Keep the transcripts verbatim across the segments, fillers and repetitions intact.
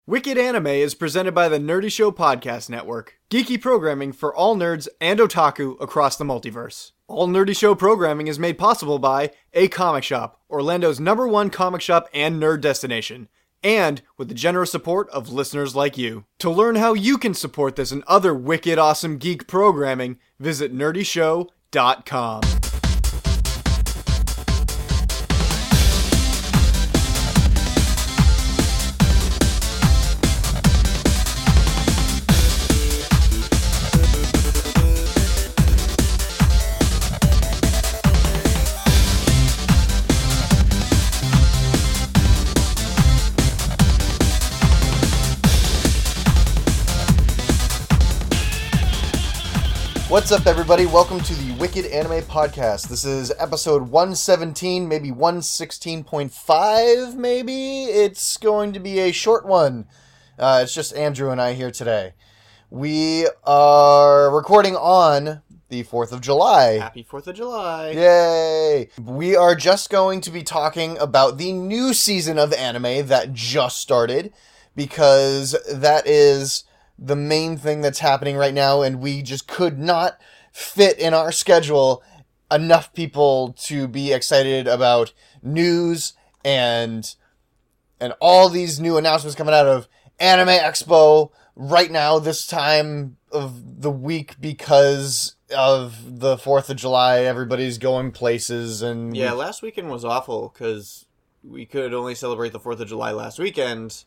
Wicked Anime is presented by the Nerdy Show Podcast Network, geeky programming for all nerds and otaku across the multiverse. All Nerdy Show programming is made possible by A Comic Shop, Orlando's number one comic shop and nerd destination, and with the generous support of listeners like you. To learn how you can support this and other wicked awesome geek programming, visit nerdy show dot com. What's up, everybody? Welcome to the Wicked Anime Podcast. This is episode one seventeen, maybe one sixteen point five, maybe? It's going to be a short one. Uh, it's just Andrew and I here today. We are recording on the fourth of July. Happy fourth of July. Yay! We are just going to be talking about the new season of anime that just started, because that is the main thing that's happening right now, and we just could not fit in our schedule enough people to be excited about news and and all these new announcements coming out of Anime Expo right now, this time of the week, because of the fourth of July. Everybody's going places, and Yeah, we- last weekend was awful because we could only celebrate the fourth of July last weekend,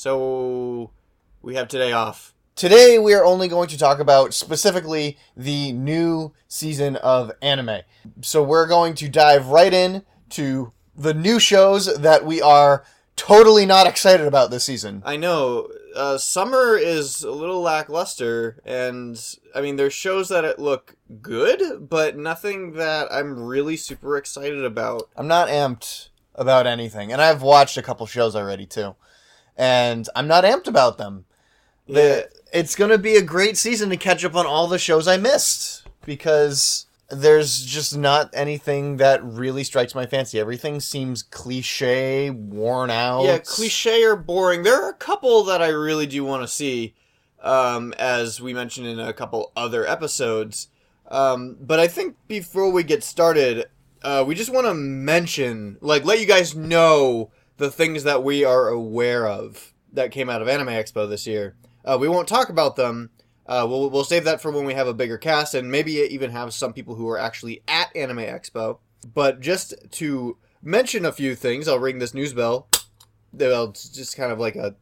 so we have today off. Today, we are only going to talk about specifically the new season of anime. So we're going to dive right in to the new shows that we are totally not excited about this season. I know, uh, summer is a little lackluster, and, I mean, there's shows that look good, but nothing that I'm really super excited about. I'm not amped about anything, and I've watched a couple shows already, too. And I'm not amped about them. The, it's going to be a great season to catch up on all the shows I missed, because there's just not anything that really strikes my fancy. Everything seems cliche, worn out. Yeah, cliche or boring. There are a couple that I really do want to see, um, as we mentioned in a couple other episodes. Um, but I think before we get started, uh, we just want to mention, like, let you guys know the things that we are aware of that came out of Anime Expo this year. Uh, we won't talk about them. Uh, we'll we'll save that for when we have a bigger cast, and maybe even have some people who are actually at Anime Expo. But just to mention a few things, I'll ring this news bell. Well, it's just kind of like a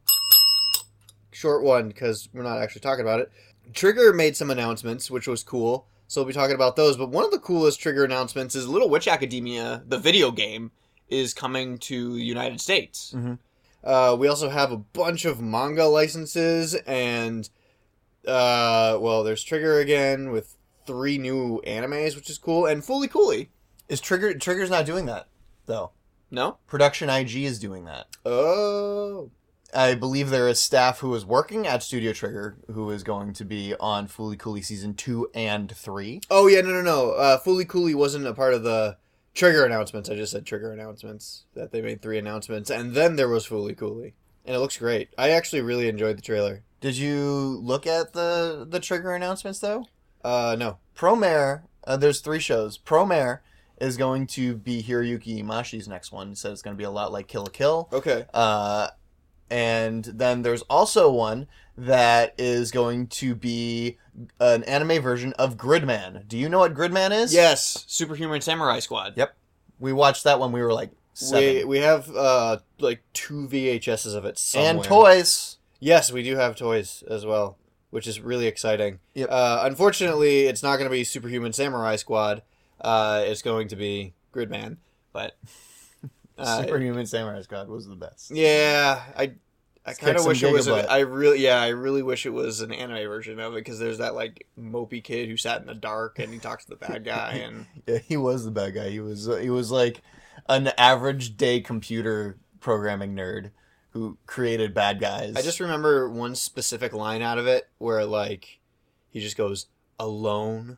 short one, because we're not actually talking about it. Trigger made some announcements, which was cool, so we'll be talking about those. But one of the coolest Trigger announcements is Little Witch Academia, the video game, is coming to the United States. Mm-hmm. Uh, we also have a bunch of manga licenses, and, uh, well, there's Trigger again with three new animes, which is cool, and Fooly Cooly. Is Trigger Trigger's not doing that, though? No? Production I G is doing that. Oh. I believe there is staff who is working at Studio Trigger who is going to be on Fooly Cooly Season two and three. Oh, yeah, no, no, no. Uh, Fooly Cooly wasn't a part of the Trigger announcements. I just said Trigger announcements. That they made three announcements, and then there was Fooly Cooly. And it looks great. I actually really enjoyed the trailer. Did you look at the, the Trigger announcements, though? Uh, no. Promare, uh, there's three shows. Promare is going to be Hiroyuki Imashi's next one. He said it's going to be a lot like Kill la Kill. Okay. Uh, and then there's also one that is going to be an anime version of Gridman. Do you know what Gridman is? Yes, Superhuman Samurai Squad. Yep. We watched that when we were like seven. We we have uh like two V H S's of it somewhere. And toys. Yes, we do have toys as well, which is really exciting. Yep. Uh, unfortunately, it's not going to be Superhuman Samurai Squad. Uh, it's going to be Gridman, but uh, Superhuman Samurai Squad was the best. yeah, I I Let's kind kick of some wish it was. gigabutt. A, I really yeah, I really wish it was an anime version of it, because there's that like mopey kid who sat in the dark and he talks to the bad guy and Yeah, he was the bad guy. He was uh, he was like an average day computer programming nerd who created bad guys. I just remember one specific line out of it where, like, he just goes, "Alone,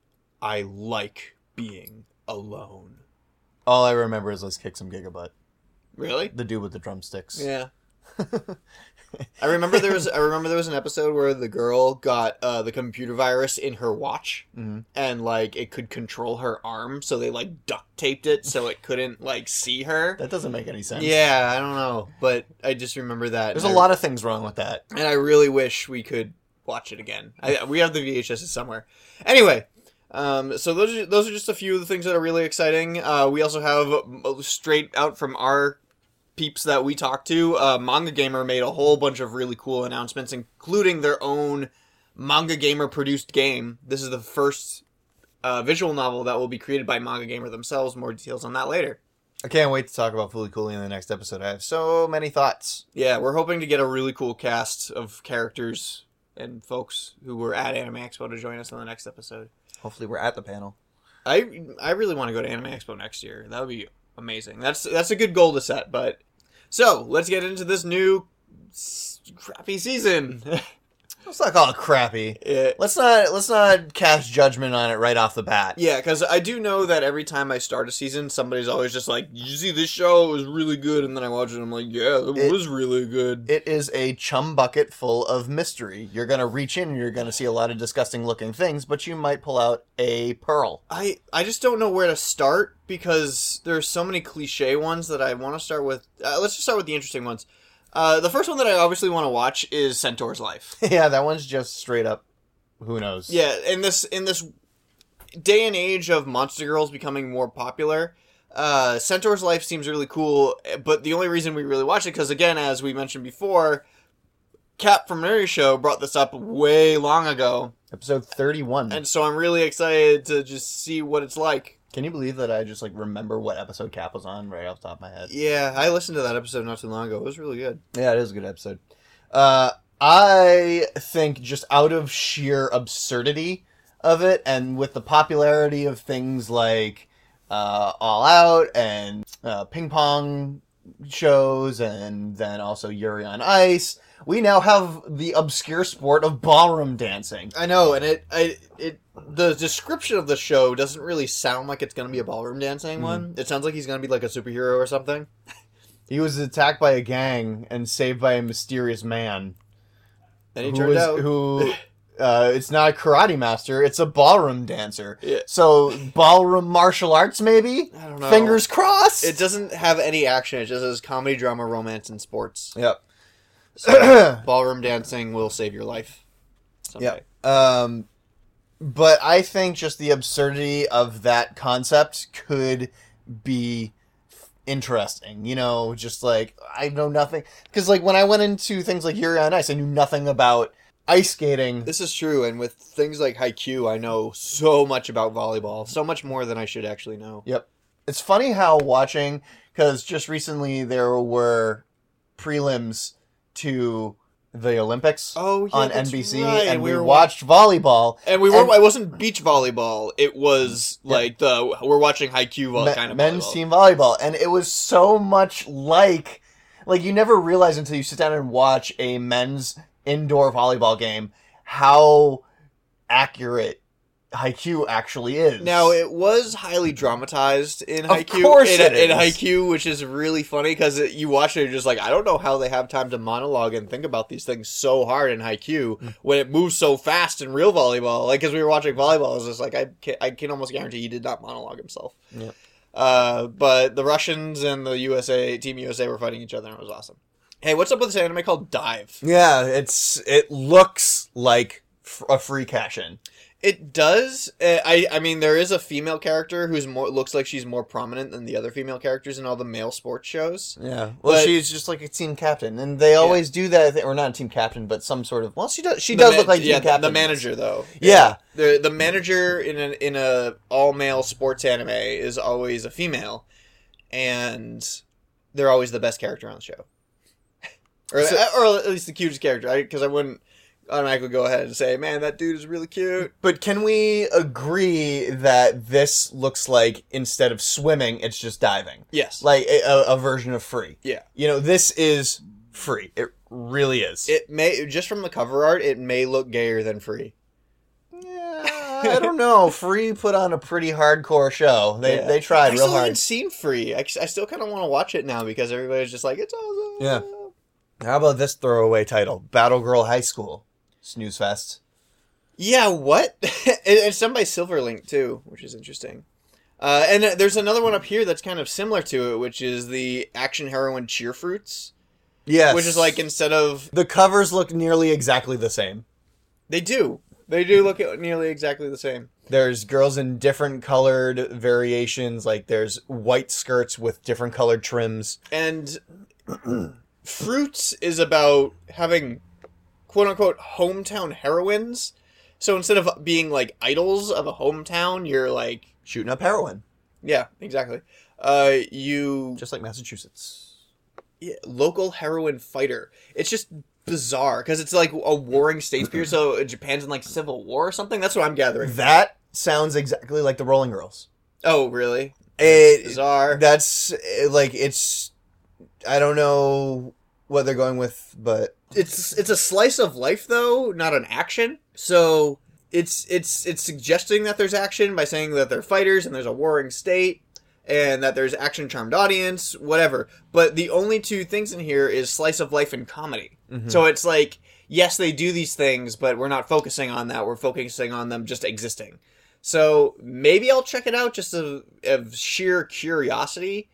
I like being alone." all I remember is let's kick some gigabutt. Really? The dude with the drumsticks. Yeah. I remember there was I remember there was an episode where the girl got uh, the computer virus in her watch, mm-hmm. and like it could control her arm, so they like duct taped it so it couldn't like see her. That doesn't make any sense. Yeah, I don't know, but I just remember that. There's a I, lot of things wrong with that, and I really wish we could watch it again. I, we have the V H S somewhere. Anyway. Um, so those are, those are just a few of the things that are really exciting. Uh, we also have, straight out from our peeps that we talked to, uh, Manga Gamer made a whole bunch of really cool announcements, including their own Manga Gamer produced game. This is the first uh, visual novel that will be created by Manga Gamer themselves. More details on that later. I can't wait to talk about Fooly Cooly in the next episode. I have so many thoughts. Yeah, we're hoping to get a really cool cast of characters and folks who were at Anime Expo to join us in the next episode. Hopefully we're at the panel. I I really want to go to Anime Expo next year. That would be amazing. That's that's a good goal to set. But so let's get into this new s- crappy season. Let's not call it crappy. It, let's not let's not cast judgment on it right off the bat. Yeah, because I do know that every time I start a season, somebody's always just like, "Did you see this show? It was really good." And then I watch it, and I'm like, "Yeah, it, it was really good." It is a chum bucket full of mystery. You're gonna reach in, and you're gonna see a lot of disgusting looking things, but you might pull out a pearl. I I just don't know where to start because there's so many cliche ones that I want to start with. Uh, let's just start with the interesting ones. Uh, the first one that I obviously want to watch is Centaur's Life. Yeah, that one's just straight up, who knows? Yeah, in this in this day and age of Monster Girls becoming more popular, uh, Centaur's Life seems really cool, but the only reason we really watch it, because again, as we mentioned before, Cap from Nerdy Show brought this up way long ago. Episode thirty-one. And so I'm really excited to just see what it's like. Can you believe that I just, like, remember what episode Cap was on right off the top of my head? Yeah, I listened to that episode not too long ago. It was really good. Yeah, it is a good episode. Uh, I think just out of sheer absurdity of it, and with the popularity of things like uh, All Out and uh, ping pong shows, and then also Yuri on Ice, we now have the obscure sport of ballroom dancing. I know, and it, I, it, the description of the show doesn't really sound like it's going to be a ballroom dancing mm-hmm. one. It sounds like he's going to be like a superhero or something. He was attacked by a gang and saved by a mysterious man. And he who turned was, out... Who, uh, it's not a karate master, it's a ballroom dancer. Yeah. So, ballroom martial arts, maybe? I don't know. Fingers crossed? It doesn't have any action. It just says comedy, drama, romance, and sports. Yep. So, ballroom dancing will save your life someday. Yep. Um, but I think just the absurdity of that concept could be interesting. You know, just like, I know nothing. Because, like, when I went into things like Yuri on Ice, I knew nothing about ice skating. This is true, and with things like Haikyuu, I know so much about volleyball. So much more than I should actually know. Yep. It's funny how watching, because just recently there were prelims to the Olympics oh, yeah, on N B C, right. and we, we were watched volleyball. And we were. It wasn't beach volleyball. It was yeah. like the we're watching Haikyuu vo- Me- kind of men's volleyball. team volleyball, and it was so much like like you never realize until you sit down and watch a men's indoor volleyball game how accurate Haikyuu actually is. Now, it was highly dramatized in Haikyuu. Of course in, it in is. Haikyuu, which is really funny because you watch it and you're just like, I don't know how they have time to monologue and think about these things so hard in Haikyuu mm. when it moves so fast in real volleyball. Like, as we were watching volleyball, I was just like, I can, I can almost guarantee he did not monologue himself. Yeah. Uh, but the Russians and the U S A, Team U S A were fighting each other and it was awesome. Hey, what's up with this anime called Dive? Yeah, it's it looks like f- a free cash-in. It does. Uh, I I mean, there is a female character who's more looks like she's more prominent than the other female characters in all the male sports shows. Yeah. Well, but, she's just like a team captain, and they always yeah. do that. Or not a team captain, but some sort of. Well, she does. She the does man, look like yeah, team captain. The manager, though. Yeah. yeah. The the manager in an in a all male sports anime is always a female, and they're always the best character on the show, or so, or at least the cutest character. Because I, I wouldn't. Automatically go ahead and say, man, that dude is really cute. But can we agree that this looks like, instead of swimming, it's just diving? Yes. Like a, a version of free. Yeah. You know, this is free. It really is. It may, just from the cover art, it may look gayer than free. Yeah, I don't know. Free put on a pretty hardcore show. They yeah. they tried I real still hard. haven't seen Free. I, I still kind of want to watch it now because everybody's just like, it's awesome. Yeah. How about this throwaway title? Battle Girl High School. Snooze fest. Yeah, what? it, it's done by Silverlink, too, which is interesting. Uh, and uh, there's another one up here that's kind of similar to it, which is the Action Heroine Cheer Fruits. Yes. Which is like, instead of... The covers look nearly exactly the same. They do. They do look nearly exactly the same. There's girls in different colored variations. Like, there's white skirts with different colored trims. And Fruits is about having, quote-unquote, hometown heroines. So instead of being, like, idols of a hometown, you're, like... Shooting up heroin. Yeah, exactly. Uh, you... Just like Massachusetts. Yeah, local heroin fighter. It's just bizarre, because it's, like, a warring states period, so Japan's in, like, Civil War or something? That's what I'm gathering. That sounds exactly like the Rolling Girls. Oh, really? It, bizarre. That's, like, it's... I don't know what they're going with, but... It's it's a slice of life, though, not an action. So... It's it's it's suggesting that there's action by saying that they're fighters and there's a warring state and that there's action charmed audience, whatever. But the only two things in here is slice of life and comedy. Mm-hmm. So it's like, yes, they do these things, but we're not focusing on that. We're focusing on them just existing. So maybe I'll check it out just of, of sheer curiosity.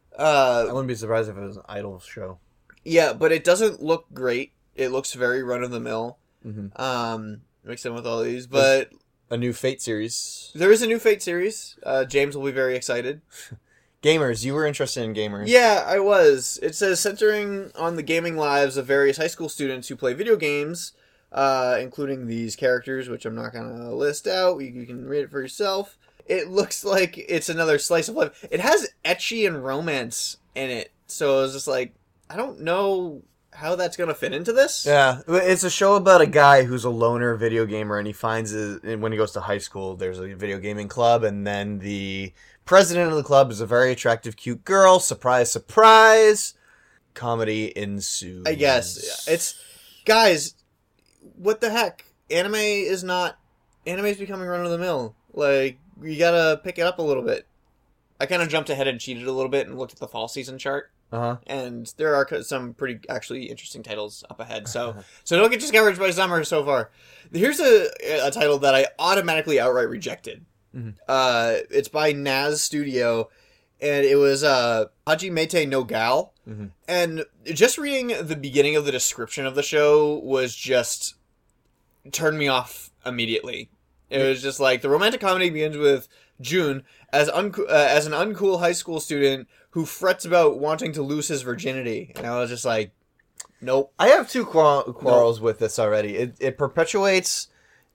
Uh, I wouldn't be surprised if it was an idol show. Yeah, but it doesn't look great. It looks very run of the mill. Mm-hmm. Um... Mix in with all these, but a new Fate series. There is a new Fate series. Uh, James will be very excited. Gamers, you were interested in Gamers. Yeah, I was. It says centering on the gaming lives of various high school students who play video games, uh, including these characters, which I'm not gonna list out. You, you can read it for yourself. It looks like it's another slice of life. It has ecchi and romance in it, so I was just like, I don't know how that's gonna fit into this. Yeah, it's a show about a guy who's a loner video gamer, and he finds his, when he goes to high school, there's a video gaming club, and then the president of the club is a very attractive, cute girl. Surprise, surprise. Comedy ensues. I guess. It's, guys, what the heck? Anime is not, anime is becoming run of the mill. Like, you gotta pick it up a little bit. I kind of jumped ahead and cheated a little bit and looked at the fall season chart. Uh-huh. And there are some pretty actually interesting titles up ahead. So so don't get discouraged by summer so far. Here's a, a title that I automatically outright rejected. Mm-hmm. Uh, it's by Naz Studio, and it was uh, Hajimete no Gal. Mm-hmm. And just reading the beginning of the description of the show was just turned me off immediately. It was just like, the romantic comedy begins with Jun as unco- uh, as an uncool high school student who frets about wanting to lose his virginity. And I was just like, nope. I have two quar- quarrels nope. with this already. It it perpetuates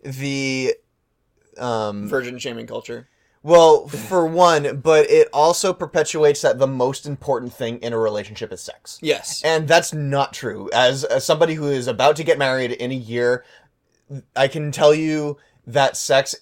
the um, virgin shaming culture. Well, for one, but it also perpetuates that the most important thing in a relationship is sex. Yes. And that's not true. As, as somebody who is about to get married in a year, I can tell you that sex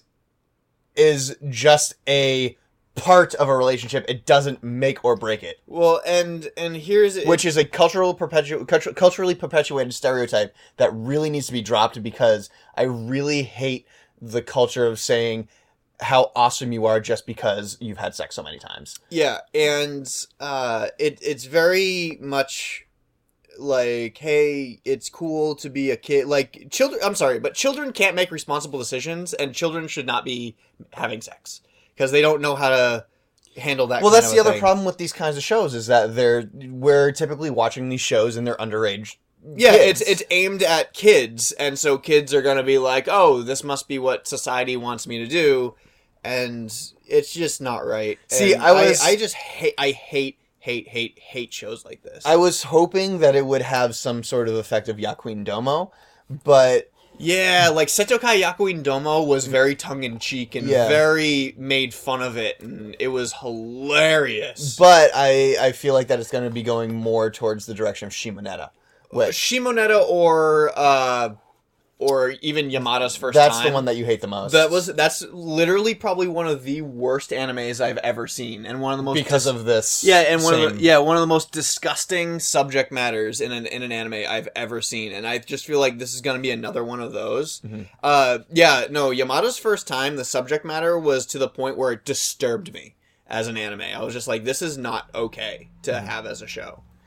is just a part of a relationship. It doesn't make or break it. Well, and and here's... Which is a cultural perpetu- cultu- culturally perpetuated stereotype that really needs to be dropped, because I really hate the culture of saying how awesome you are just because you've had sex so many times. Yeah, and uh, it it's very much like, hey, it's cool to be a kid. Like, children, I'm sorry, but children can't make responsible decisions, and children should not be having sex, because they don't know how to handle that. Well, kind that's of the other thing. problem with these kinds of shows, is that they're we're typically watching these shows and they're underage. Yeah, kids. it's it's aimed at kids, and so kids are going to be like, oh, this must be what society wants me to do, and it's just not right. See, and I was... I, I just hate, I hate, hate, hate, hate shows like this. I was hoping that it would have some sort of effect of Yakuin Domo, but... Yeah, like Setokai Yakuin Domo was very tongue-in-cheek and Yeah. very made fun of it, and it was hilarious. But I, I feel like that it's going to be going more towards the direction of Shimoneta. Which, Shimoneta or uh, or even Yamada's first that's time. the one that you hate the most. That was that's literally probably one of the worst animes I've ever seen, and one of the most because dis- of this. yeah, and one same... of the, yeah one of the most disgusting subject matters in an in an anime I've ever seen, and I just feel like this is going to be another one of those. Mm-hmm. Uh, yeah, no, Yamada's first time, the subject matter was to the point where it disturbed me as an anime. I was just like, this is not okay to mm-hmm. have as a show.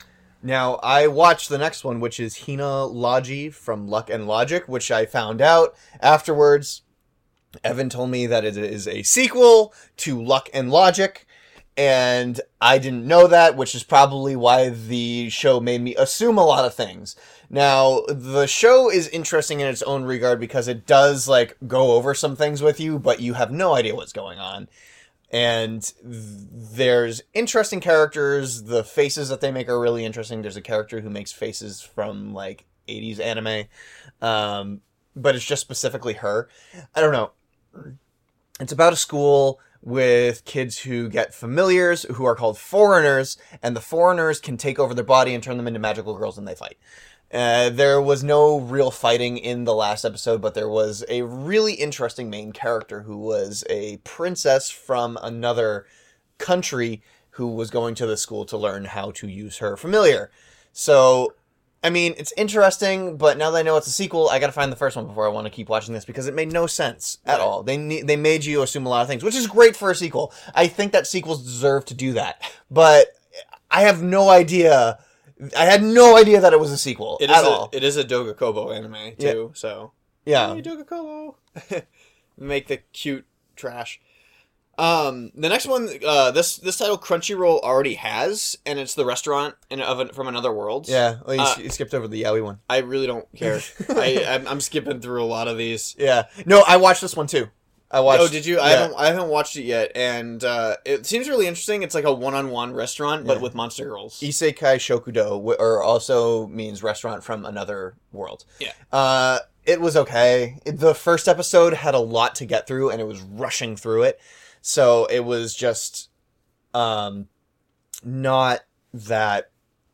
Now, I watched the next one, which is Hina Logi from Luck and Logic, which I found out afterwards. Evan told me that it is a sequel to Luck and Logic, and I didn't know that, which is probably why the show made me assume a lot of things. Now, the show is interesting in its own regard because it does, like, go over some things with you, but you have no idea what's going on. And th- there's interesting characters. The faces that they make are really interesting. There's a character who makes faces from, like, eighties anime. Um, but it's just specifically her. I don't know. It's about a school with kids who get familiars, who are called foreigners, and the foreigners can take over their body and turn them into magical girls, and they fight. Uh, there was no real fighting in the last episode, but there was a really interesting main character who was a princess from another country who was going to the school to learn how to use her familiar. So, I mean, it's interesting, but now that I know it's a sequel, I gotta find the first one before I want to keep watching this, because it made no sense at all. They ne- they made you assume a lot of things, which is great for a sequel. I think that sequels deserve to do that, but I have no idea... I had no idea that it was a sequel it at is a, all. It is a Dogakobo anime, too, Yeah. so... Yeah. Hey, Dogakobo! Make the cute trash. Um, the next one, uh, this this title Crunchyroll already has, and it's the restaurant in, of an, from Another World. Yeah, well, you, Uh, you skipped over the Yaoi one. I really don't care. I, I'm, I'm skipping through a lot of these. Yeah. No, I watched this one too. I watched. Oh, did you? I yeah. haven't. I haven't watched it yet, and uh, it seems really interesting. It's like a one-on-one restaurant, but Yeah. with monster girls. Isekai Shokudo, wh- or also means restaurant from another world. Yeah. Uh, it was okay. It- the first episode had a lot to get through, and it was rushing through it, so it was just, um, not that.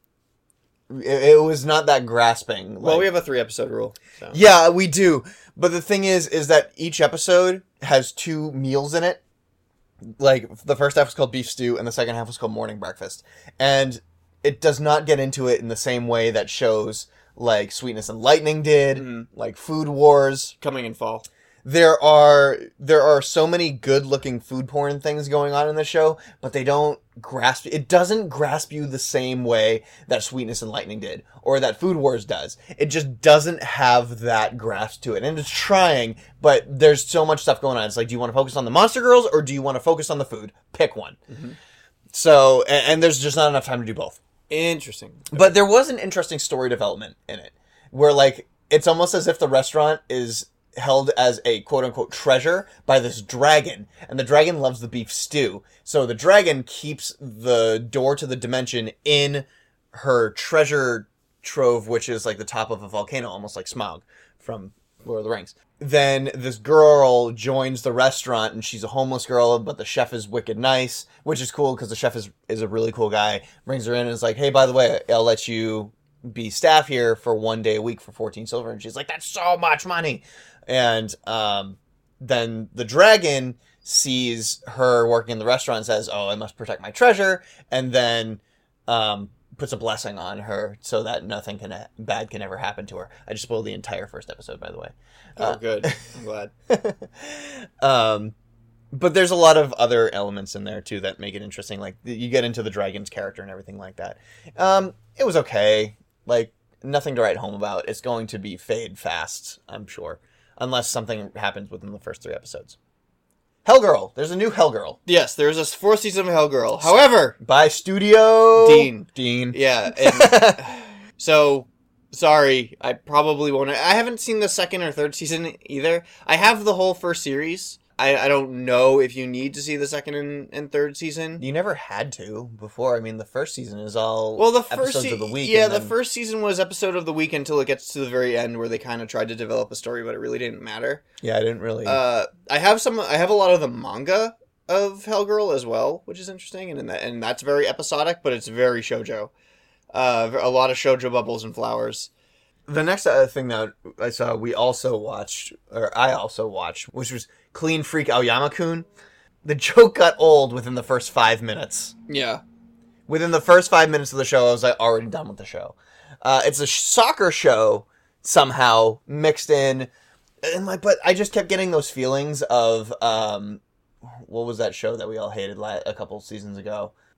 It, it was not that grasping. Well, like- we have a three-episode rule. So. Yeah, we do. But the thing is, is that each episode has two meals in it. Like, the first half was called Beef Stew, and the second half was called Morning Breakfast. And it does not get into it in the same way that shows like Sweetness and Lightning did, Mhm. like Food Wars. Coming in fall. There are there are so many good-looking food porn things going on in the show, but they don't grasp it doesn't grasp you the same way that Sweetness and Lightning did, or that Food Wars does. It just doesn't have that grasp to it. And it's trying, but there's so much stuff going on. It's like, do you want to focus on the monster girls, or do you want to focus on the food? Pick one. Mhm. So, and, and there's just not enough time to do both. Interesting. But there was an interesting story development in it, where like it's almost as if the restaurant is held as a quote-unquote treasure by this dragon, and the dragon loves the beef stew. So the dragon keeps the door to the dimension in her treasure trove, which is like the top of a volcano, almost like Smaug from Lord of the Rings. Then this girl joins the restaurant, and she's a homeless girl, but the chef is wicked nice, which is cool because the chef is, is a really cool guy. Brings her in and is like, hey, by the way, I'll let you be staff here for one day a week for fourteen silver. And she's like, that's so much money. And um, then the dragon sees her working in the restaurant and says, oh, I must protect my treasure. And then um, puts a blessing on her so that nothing can bad can ever happen to her. I just spoiled the entire first episode, by the way. Oh, Uh, good. I'm glad. um, but there's a lot of other elements in there, too, that make it interesting. Like, you get into the dragon's character and everything like that. Um, it was okay. Like, nothing to write home about. It's going to be fade fast, I'm sure. Unless something happens within the first three episodes. Hellgirl. There's a new Hellgirl. Yes, there's a fourth season of Hellgirl. However, By Studio... Dean. Dean. yeah. And so, sorry, I probably won't. I haven't seen the second or third season either. I have the whole first series. I, I don't know if you need to see the second and, and third season. You never had to before. I mean, the first season is all Well, the first episodes se- of the week. yeah, and the then- first season was episode of the week until it gets to the very end where they kind of tried to develop a story, but it really didn't matter. Yeah, I didn't really... Uh, I have some. I have a lot of the manga of Hellgirl as well, which is interesting, and in that, and that's very episodic, but it's very shoujo. Uh, a lot of shoujo bubbles and flowers. The next uh, thing that I saw, we also watched, or I also watched, which was Clean Freak Aoyama-kun. The joke got old within the first five minutes. Yeah. Within the first five minutes of the show, I was like already done with the show. Uh, it's a sh- soccer show somehow mixed in, and like, but I just kept getting those feelings of um, what was that show that we all hated la- a couple seasons ago?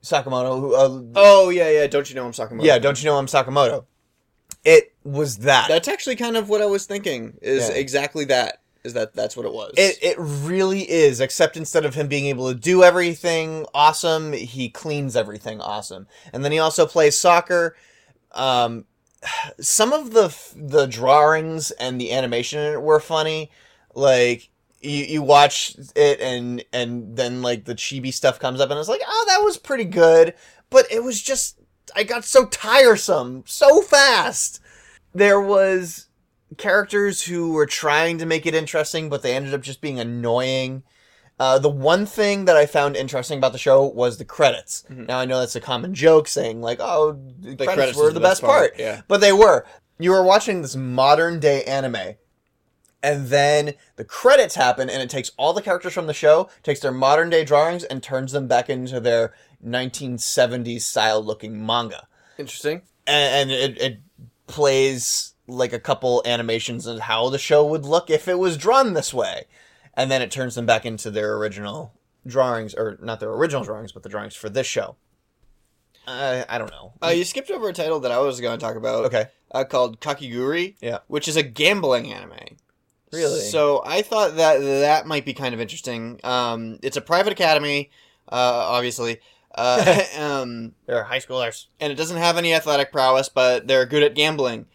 Sakamoto. Who, uh, Oh, yeah, yeah. Don't you know I'm Sakamoto? yeah, don't you know I'm Sakamoto? It was that. That's actually kind of what I was thinking, is Yeah. exactly that. Is that that's what it was. It it really is, except instead of him being able to do everything awesome, he cleans everything awesome. And then he also plays soccer. Um, some of the the drawings and the animation in it were funny. Like, you, you watch it and and then like the chibi stuff comes up and it's like, oh, that was pretty good. But it was just, I got so tiresome so fast. There was characters who were trying to make it interesting, but they ended up just being annoying. Uh, the one thing that I found interesting about the show was the credits. Mm-hmm. Now, I know that's a common joke, saying, like, oh, the, the credits, credits were the, the best, best part. part. Yeah. But they were. You were watching this modern-day anime, and then the credits happen, and it takes all the characters from the show, takes their modern-day drawings, and turns them back into their nineteen seventies style-looking manga. Interesting. And, and it, it plays like a couple animations of how the show would look if it was drawn this way. And then it turns them back into their original drawings, or not their original drawings, but the drawings for this show. Uh, I don't know. Uh, you skipped over a title that I was going to talk about. Okay. Uh, called Kakiguri. Yeah. Which is a gambling anime. Really? So I thought that that might be kind of interesting. Um, it's a private academy, uh, obviously. Uh, um, they're high schoolers. And it doesn't have any athletic prowess, but they're good at gambling.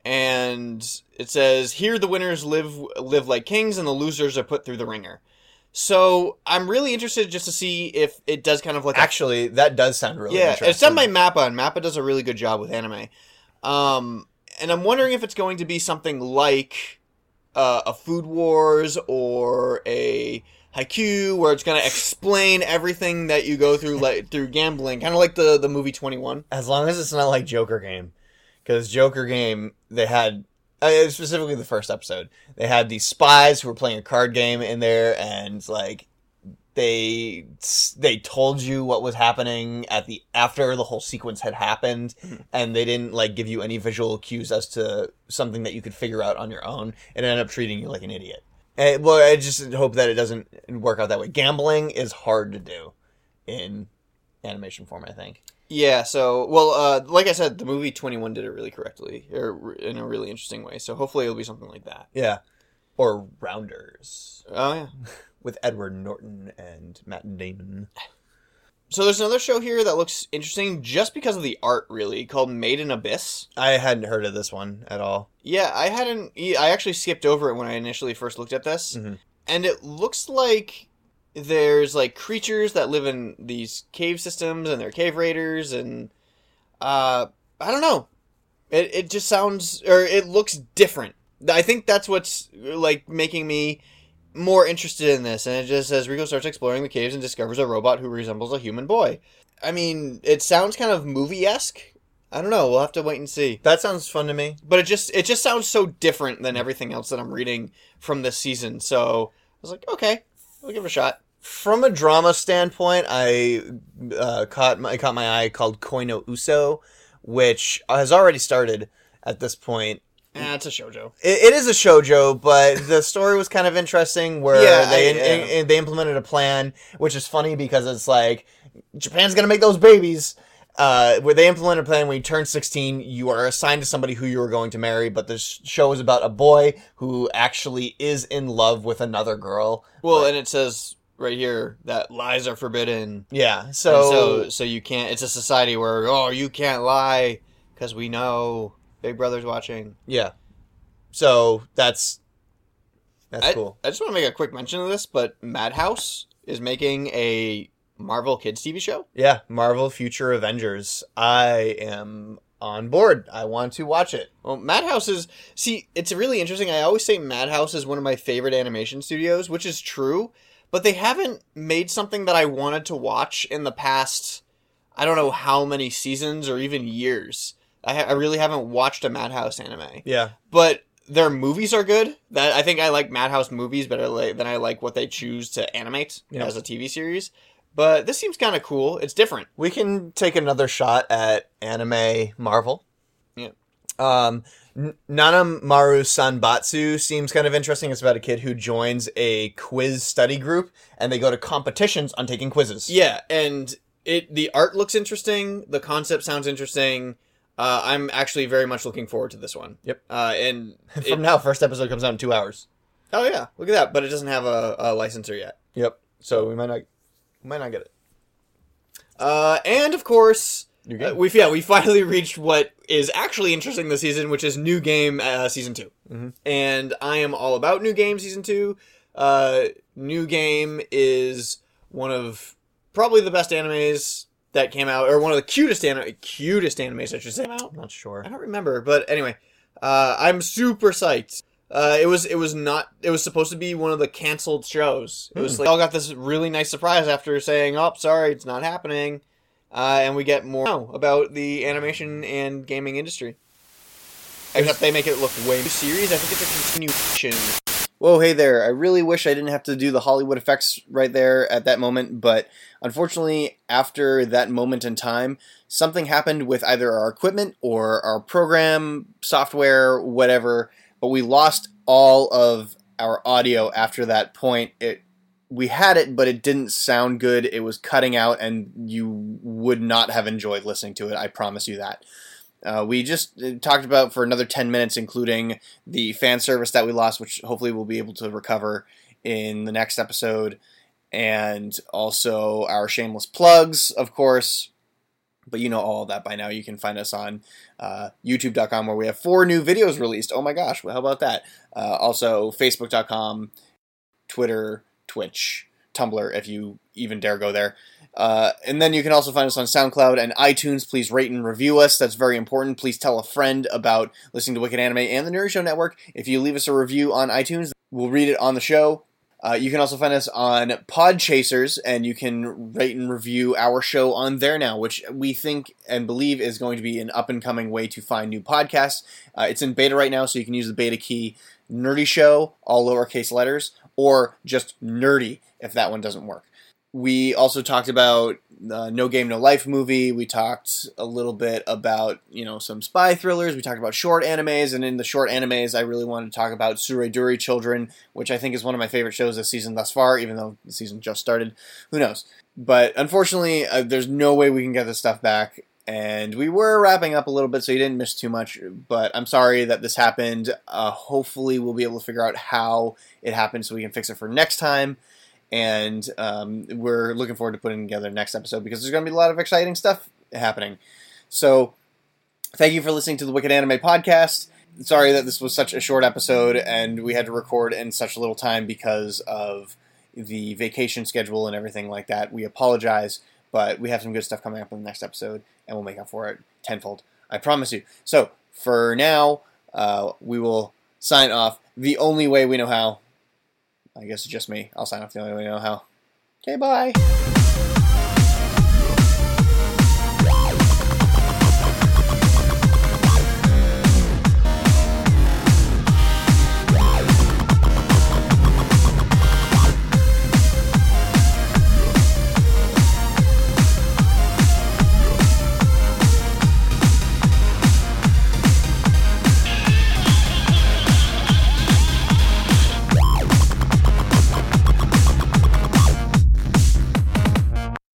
And it says, here the winners live live like kings and the losers are put through the ringer. So I'm really interested just to see if it does kind of like... Actually, a... that does sound really yeah, interesting. Yeah, it's done by Mappa, and Mappa does a really good job with anime. Um, and I'm wondering if it's going to be something like uh, a Food Wars or a Haikyuu, where it's going to explain everything that you go through like through gambling, kind of like the, the movie twenty-one. As long as it's not like Joker Game. Because Joker Game, they had, uh, specifically the first episode, they had these spies who were playing a card game in there, and like they they told you what was happening at the after the whole sequence had happened, mm-hmm. and they didn't like give you any visual cues as to something that you could figure out on your own, and ended up treating you like an idiot. And, well, I just hope that it doesn't work out that way. Gambling is hard to do in animation form, I think. Yeah, so, well, uh, like I said, the movie twenty-one did it really correctly, or in a really interesting way, so hopefully it'll be something like that. Yeah. Or Rounders. Oh, yeah. With Edward Norton and Matt Damon. So there's another show here that looks interesting just because of the art, really, called Made in Abyss. I hadn't heard of this one at all. Yeah, I hadn't, I actually skipped over it when I initially first looked at this, mm-hmm. and it looks like there's, like, creatures that live in these cave systems, and they're cave raiders, and, uh, I don't know. It it just sounds, or it looks different. I think that's what's, like, making me more interested in this, and it just says, Rico starts exploring the caves and discovers a robot who resembles a human boy. I mean, it sounds kind of movie-esque. I don't know, we'll have to wait and see. That sounds fun to me. But it just, it just sounds so different than everything else that I'm reading from this season, so I was like, okay. We'll give it a shot. From a drama standpoint, I uh, caught my caught my eye called Koi no Uso, which has already started at this point. Eh, it's a shoujo. It, it is a shoujo, but the story was kind of interesting. Where yeah, they I, in, yeah. in, they implemented a plan, which is funny because it's like Japan's gonna make those babies. Uh, where they implemented a plan when you turn sixteen, you are assigned to somebody who you are going to marry, but this show is about a boy who actually is in love with another girl. Well, but, and it says right here that lies are forbidden. Yeah, so... so so you can't... It's a society where, oh, you can't lie, because we know Big Brother's watching. Yeah. So, that's... That's I, cool. I just want to make a quick mention of this, but Madhouse is making a Marvel Kids T V show? Yeah, Marvel Future Avengers. I am on board. I want to watch it. Well, Madhouse is... See, it's really interesting. I always say Madhouse is one of my favorite animation studios, which is true, but they haven't made something that I wanted to watch in the past, I don't know how many seasons or even years. I, ha- I really haven't watched a Madhouse anime. Yeah. But their movies are good. That I think I like Madhouse movies better than I like what they choose to animate yeah. as a T V series. But this seems kind of cool. It's different. We can take another shot at anime Marvel. Yeah. Um, N- Nanamaru Sanbatsu seems kind of interesting. It's about a kid who joins a quiz study group, and they go to competitions on taking quizzes. Yeah, and it the art looks interesting. The concept sounds interesting. Uh, I'm actually very much looking forward to this one. Yep. Uh, and From it, now, first episode comes out in two hours. oh yeah, look at that. But it doesn't have a, a licensor yet. Yep. So we might not, we might not get it. Uh, and of course, New game. uh, we've yeah we finally reached what is actually interesting this season, which is New Game uh, season two. Mm-hmm. And I am all about New Game season two. Uh, New Game is one of probably the best animes that came out, or one of the cutest anime, cutest animes I should say. Came out? Not sure. I don't remember, but anyway, uh, I'm super psyched. Uh, it was it was not it was supposed to be one of the canceled shows. It was Hmm. like, all got this really nice surprise after saying, "Oh, sorry, it's not happening," uh, and we get more now about the animation and gaming industry. Except they make it look way more serious. I think it's a continuation. Whoa, hey there. I really wish I didn't have to do the Hollywood effects right there at that moment, but unfortunately, after that moment in time, something happened with either our equipment or our program, software, whatever, but we lost all of our audio after that point. It we had it, but it didn't sound good. It was cutting out, and you would not have enjoyed listening to it. I promise you that. Uh, we just uh, talked about for another ten minutes, including the fan service that we lost, which hopefully we'll be able to recover in the next episode, and also our shameless plugs, of course. But you know all of that by now. You can find us on uh, YouTube dot com, where we have four new videos released. Oh my gosh, well, how about that? Uh, also, Facebook dot com, Twitter, Twitch, Tumblr, if you even dare go there. Uh, and then you can also find us on SoundCloud and iTunes. Please rate and review us. That's very important. Please tell a friend about listening to Wicked Anime and the Nerdy Show Network. If you leave us a review on iTunes, we'll read it on the show. Uh, you can also find us on Podchasers, and you can rate and review our show on there now, which we think and believe is going to be an up-and-coming way to find new podcasts. Uh, it's in beta right now, so you can use the beta key Nerdy Show, all lowercase letters, or just Nerdy if that one doesn't work. We also talked about the No Game, No Life movie. We talked a little bit about, you know, some spy thrillers. We talked about short animes, and in the short animes, I really wanted to talk about Sureduri Children, which I think is one of my favorite shows this season thus far, even though the season just started. Who knows? But unfortunately, uh, there's no way we can get this stuff back, and we were wrapping up a little bit, so you didn't miss too much, but I'm sorry that this happened. Uh, hopefully, we'll be able to figure out how it happened so we can fix it for next time. And um, we're looking forward to putting together next episode because there's going to be a lot of exciting stuff happening. So, thank you for listening to the Wicked Anime Podcast. Sorry that this was such a short episode and we had to record in such little time because of the vacation schedule and everything like that. We apologize, but we have some good stuff coming up in the next episode, and we'll make up for it tenfold. I promise you. So, for now, uh, we will sign off the only way we know how. I guess it's just me. I'll sign off the only way I know how. Okay, bye.